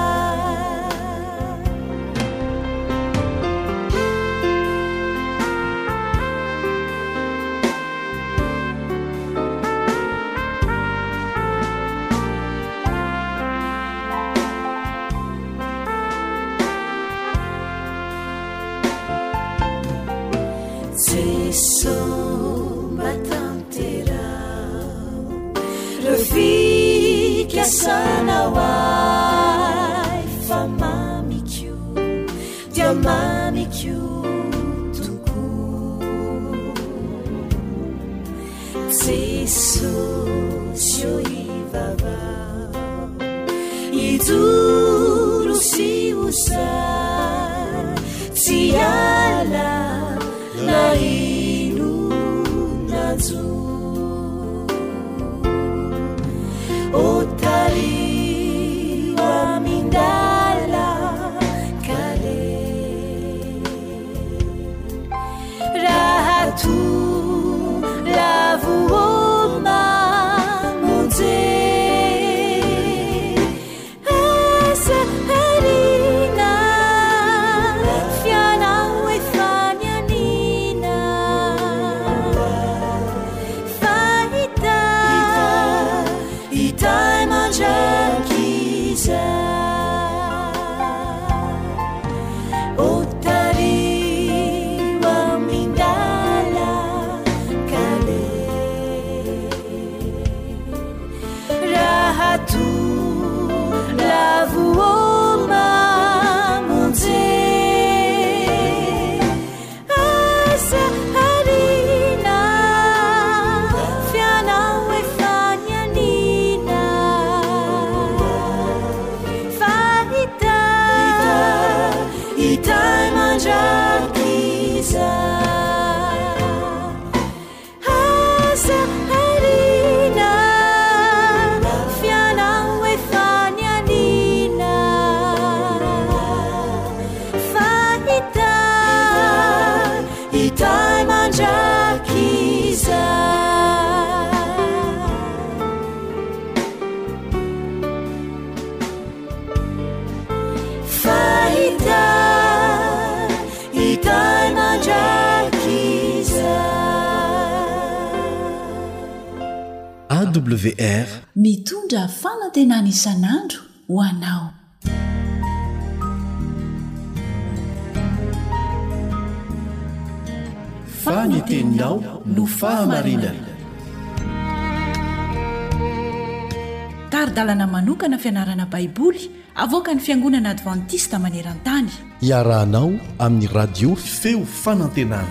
[SPEAKER 6] Jesu fikasana wai fa mamikyo dia mamikyo tuku Jesu sio ivava iduru si usa
[SPEAKER 4] AWR
[SPEAKER 3] mitondra fanantenana isan'andro ho anao.
[SPEAKER 4] Faniteninao no fahamarinana.
[SPEAKER 3] Taridalana manokana fianarana baiboly avoaka ny Fiangonana Adventista Maneran-tany.
[SPEAKER 4] Iarahanao amin'ny radio feo fanantenana.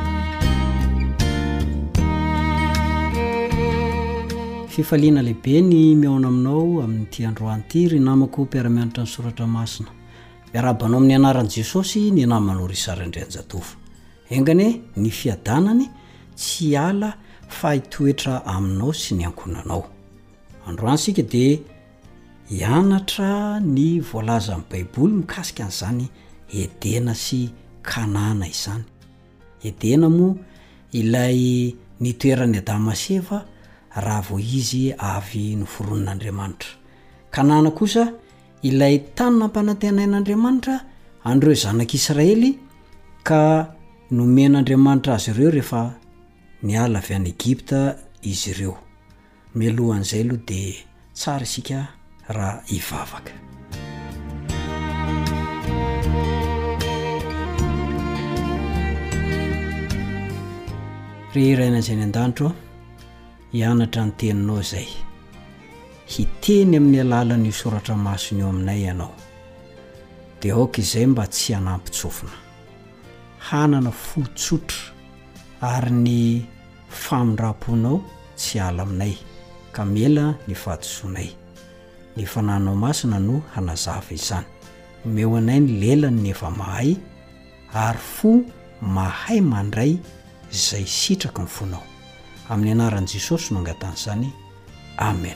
[SPEAKER 8] Fifaliana lehibe ny miaona aminao amin'ity androany ity ry namako mpiara-mianatra ny soratra masina. Miarabanao amin'ny anaran'i Jesosy ny namanao ry Sarandrianjatovo. Engane ny fiadanany tsy ala fa hitoetra aminao sy ny ankonanao. Androany sika dia hianatra ny voalaza amin'ny baiboly mikasika an'izany Edena sy Kanana izany. Edena moa ilay nitoerany Adama sy Eva raha vao izy avy noforon'Andriamanitra. Kanana kosa ilay tany nampanantenain'Andriamanitra andreo zanak'Israely ka nomen'Andriamanitra azy ireo rehefa niala avy any Egipta izy ireo. Mialohan'izay aloha dia tsara isika raha hivavaka. Rehiraina izay ny an-danitro hianatra ny teninao izay. Hiteny amin'ny alalan'io soratra masina io aminay ianao. Dia aoka izay mba tsy hanampitsofina. Hanana fotsotra ary ny famindram-ponao tsy ala aminay ka mela ny fahadisoanay. Ny fananao masina no hanazava izany. Omeo anay ny lelany ny efa mahay ary fo mahay mandray izay sitraka ny fonao. Amin'ny anaran'i Jesosy no angatana izany. Amen.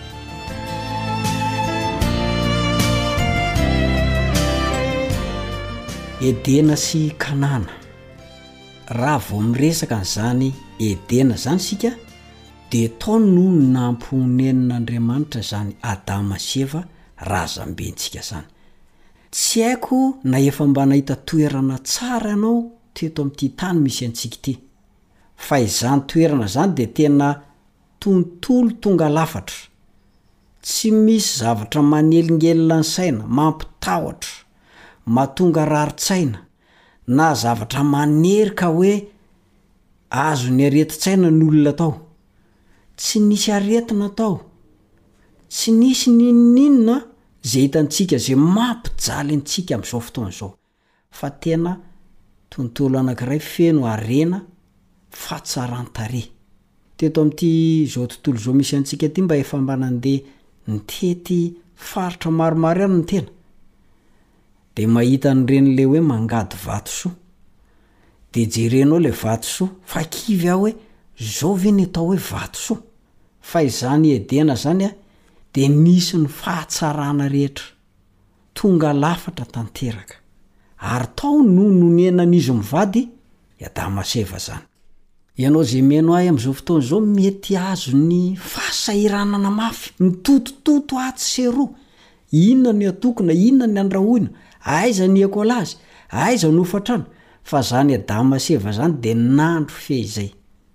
[SPEAKER 8] Edena sy Kanana. Raha vao miresaka an'izany Edena zany sika dia tao no namponen'Andriamanitra zany Adama sy Eva razambentsika zany. Tsy haiko na efa mba nahita toerana tsara ianao teto amin'ity tany misy antsika ity. Fa izany toerana zany dia tena tontolo tonga lafatra. Tsy misy zavatra manelingelina ny saina, mampitahotra, mahatonga rarin-tsaina, na zavatra manerika hoe azo ny areti-tsaina ny olona tao. Tsy nisy aretina tao. Tsy nisy ninona zay hitantsika zay mampijaly antsika amin'izao fotoana izao. Fa tena tontolo anankiray feno arena fahatsaran-tarehy. Teto amin'ity izao tontolo izao misy antsika ity mba efa mba nandeha nitety faritra maromaro ihany ny tena. Dia mahita an'ireny le hoe mangady vatosoa. Dia jerenao le vatosoa fa kivy aho hoe zao ve ny atao hoe vatosoa. Fa izany Edena zany dia nisy ny fahatsarana rehetra. Tonga lafatra tanteraka. Ary tao no nonenan'izy mivady Adama sy Eva zany.
[SPEAKER 13] ianao zay miaino ahy am'izao fotoana zao mety azo ny fahasahiranana mafy mitotototo atsero inona ny atokona inona ny andrahoina aiza ny ekolazy aiza nofatrano fa zany adama seva zany de nandro fehizay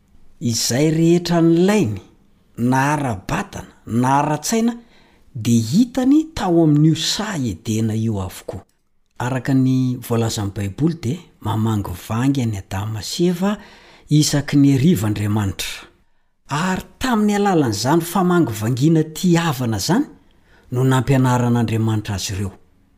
[SPEAKER 13] izay rehetra nylainy na ara-batana na ara-tsaina de hitany tao amin'io saedena io avokoa araka ny voalazan'ny baiboly de mamangy vangy any adama seva isaky ny arivandriamanitra ary tamin'ny alalan'izany famangy vangina tiavana zany no nampianaran'andriamanitra azy ireo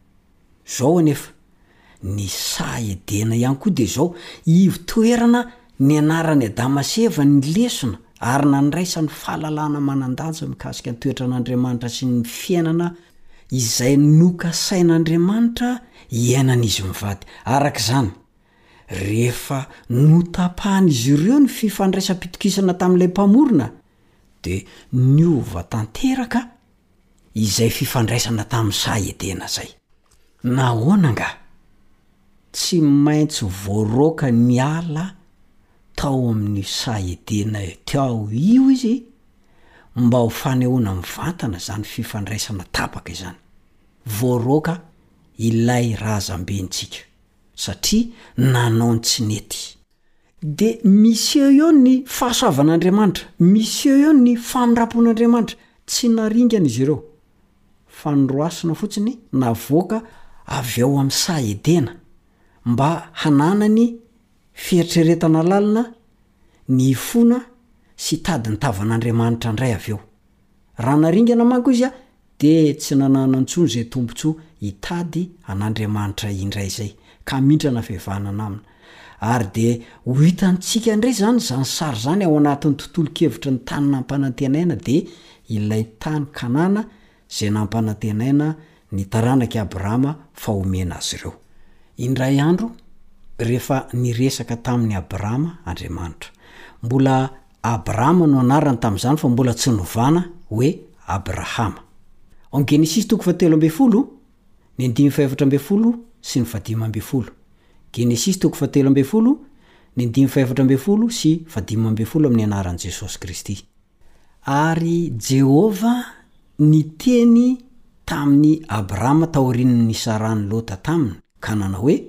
[SPEAKER 13] zao anefa ny saedena ihany koa de zao ivitoerana ny anarany adama seva ny lesona ary nandraisany fahalalana manandanja mikasika ny toetran'andriamanitra sy ny fiainana izay nokasain'andriamanitra iainan'izy mivady arak'izany rehefa notapahan'izy ireo ny fifandraisam-pitokisana tamin'ilay mpamorona de niova tanteraka izay fifandraisana tamin'ny saedena zay nahoana nga tsy maintsy voaroaka ny ala tao amin'ny saedena tao io izy mba ho fanehoana mivantana zany fifandraisana tapaka izany voaroaka ilay razam-bentsika satria nanao ny tsy nety de misy eo ny fahasoavan'andriamanitra misy eo ny famirapon'andriamanitra tsy naringana izy ireo fa noroasina fotsiny navoaka avy ao amin'ny saedena mba hananany fieritreretana lalina ny fona sy tady ny tavan'andriamanitra indray avy eo raha naringana manko izy a de tsy nanana ntsony zay tombontsoa hitady an'andriamanitra indray zay ka mindrana fihavanana amina ary de ho hitantsika indray zany sary zany ao anatin'ny tontolo-kevitra ny tany nampanantenaina de ilay tany kanana zay nampanantenaina ny taranaky abrahama fa omena azy ireo indray andro rehefa niresaka tamin'ny abrahama andriamanitra mbola abrahama no anarany tamin'izany fa mbola tsy novana hoe abrahama en Genesis 3:12 ny 5:14 sy ny 15. Genesis 3:12 ny 5:14 sy 15 amin'ny anaran'i Jesosy Kristy ary Jehova niteny tamin'ny abrahama taorian'ny sarany lota taminy ka nanao hoe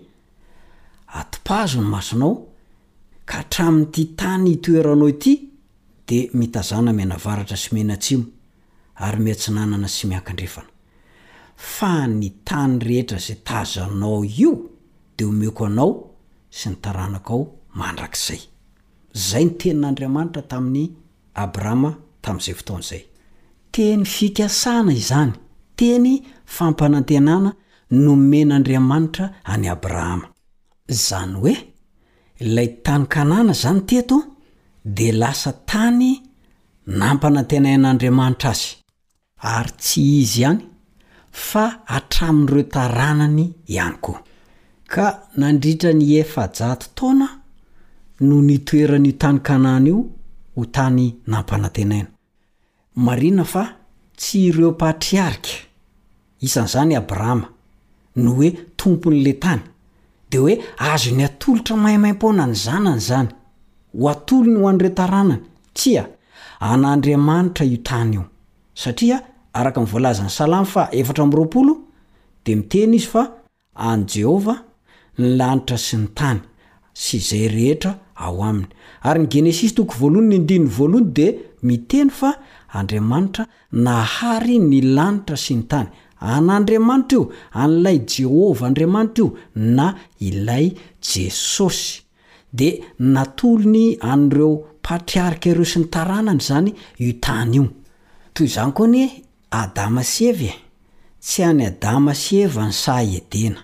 [SPEAKER 13] atipazo ny masonao ka hatramin'ity tany itoeranao ity de mitazana menavaratra sy menatsimo ary miatsinanana sy miankandrefana fa ny tany rehetra zay tazanao io de omeko anao sy ny taranakao mandrakizay zay ny tenin'andriamanitra tamin'ny abrahama tamin'izay fotoan'izay teny fikasana izany teny fampanantenana nomen'andriamanitra any abrahama zany hoe ilay tany kanana zany teto de lasa tany nampanantenain'andriamanitra azy ary tsy izy ihany fa hatramin'ireo taranany ihany koa ka nandritra ny 700 taona no nitoeran'io tany kanana io ho tany nampanantenaina marina fa tsy ireo patriarika isan'izany abrahama no hoe tompon'le tany de hoe azo ny atolotra mahaimaim-pona ny zanany zany ho atolony ho an'ireo taranany tsia an'andriamanitra io tany io satria araka ny voalazan'ny salamy fa 4:20 de miteny izy fa an Jehova ny lanitra sy ny tany sy izay rehetra ao aminy ary ny Genesis 1:1 de miteny fa Andriamanitra nahary ny lanitra sy ny tany an'Andriamanitra io an'ilay Jehova Andriamanitra io na ilay Jesosy de natolony an'ireo patriarika ireo sy ny taranany zany io tany io toy izany koa ny Adama sy Eva tsy any Adama sy Eva ny saedena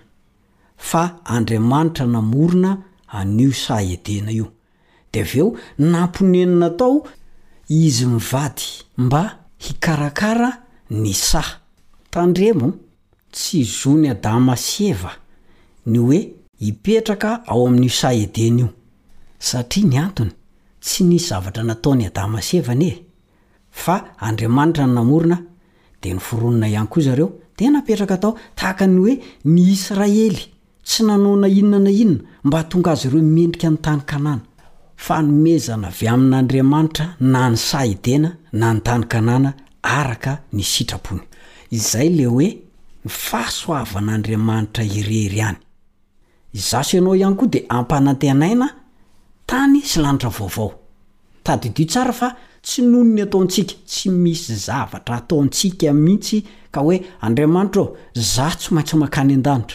[SPEAKER 13] fa Andriamanitra namorona an'io saedena io de aveo namponenina tao izy mivady mba hikarakara ny saha tandremo tsy zony Adama sy Eva ny hoe hipetraka ao amin'io saedena io satria ny antony tsy nisy zavatra nataony Adama sy Eva ne fa Andriamanitra ny namorona de ny foronina ihany koa zareo de napetraka tao tahaka ny hoe ny Israely tsy nanao na inona na inona mba tonga azy ireo mendrika ny tany kanana fanomezana avy amin'andriamanitra na ny sahidena na ny tany kanana araka ny sitrapony. Izay le hoe ny fahasoavan'andriamanitra irery any. Izaso ianao ihany koa dia ampanantenaina tany sy lanitra vaovao. Tadidio tsara fa tsy noho ny ataontsika, tsy misy zavatra ataontsika mihitsy ka hoe Andriamanitra za tsy maintsy makany an-danitra.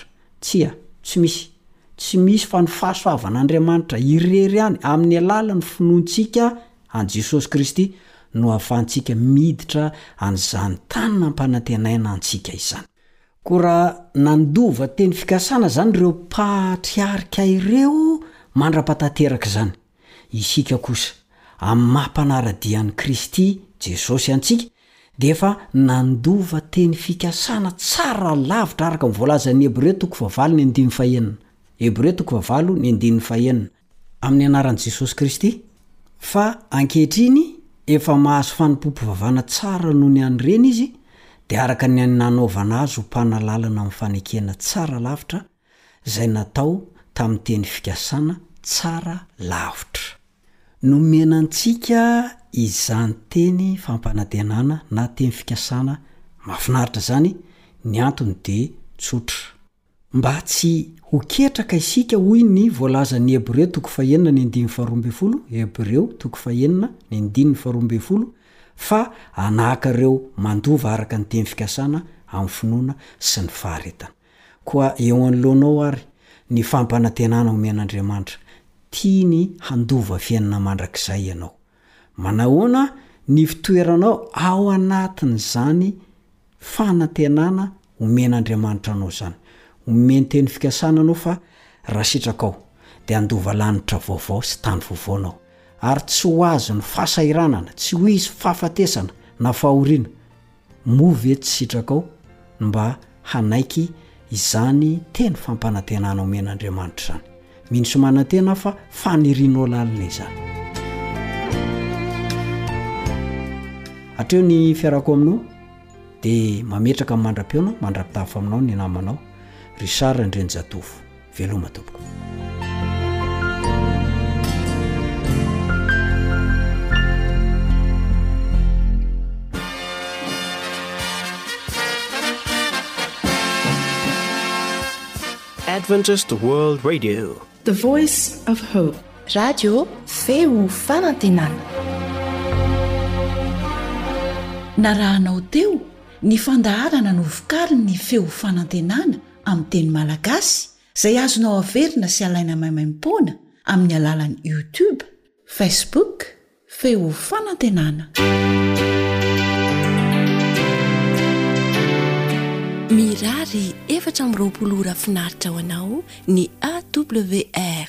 [SPEAKER 13] Tsy misy fa ny fahasoavan'Andriamanitra irery any amin'ny alalan'ny finoantsika an Jesosy Kristy no ahafahantsika miditra an'izany tany nampanantenaina antsika izany. Koa raha nandova teny fikasana zany ireo patriarika ireo mandra-patateraka izany. Isika kosa amin'ny maha-panaradian'i Kristy Jesosy antsika dia efa nandova teny fikasana tsara lavitra araka ny voalazan'ny Hebreo 4:9. Hebreo 4:9 amin'ny anaran'i Jesosy Kristy. Fa ankehitriny efa mahazo fanompoam-pivavahana tsara noho ny an'ireny izy dia araka ny nanaovana azy ho mpanalalana amin'ny fanekena tsara lavitra izay natao tamin'ny teny fikasana tsara lavitra. Nomenantsika izany teny fampanantenana na teny fikasana mahafinaritra zany, ny antony dia tsotra. Mba tsy ho ketraka isika hoy ny voalazan'ny Hebreo 4:9, Hebreo 4:9, fa anahaka ireo mandova araka ny teny fikasana amin'ny finoana sy ny faharetana. Koa eo anoloanao ary ny fampanantenana omen'Andriamanitra tiany handova fiainana mandrakizay ianao. Manahoana ny fitoeranao ao anatin'izany fanantenana omen'Andriamanitra anao zany. Omeny teny fikasana anao fa raha sitrakao dia handova lanitra vaovao sy tany vaovao anao. Ary tsy ho azo ny fahasairanana, tsy ho izy fahafatesana na fahoriana. Movy tsy sitrakao mba hanaiky izany teny fampanantenana omen'Andriamanitra zany. Mino sy manantena fa fanirianao lalina izany. Hatreo ny fiarako aminao dia mametraka amin'ny mandra-peona mandra-pitafa aminao ny namanao Richard Ndrenjatovo. Veloma tompoko.
[SPEAKER 14] Adventist World Radio,
[SPEAKER 2] The Voice of Hope. Radio feo fanantenana.
[SPEAKER 3] Narahanao teo ny fandaharana no vokariny ny feo fanantenana amin'ny teny malagasy izay azonao averina sy alaina maimaimpoana amin'ny alalan'ny YouTube, Facebook, feo fanantenana.
[SPEAKER 12] Mirary 420 ora finaritra ho anao ny AWR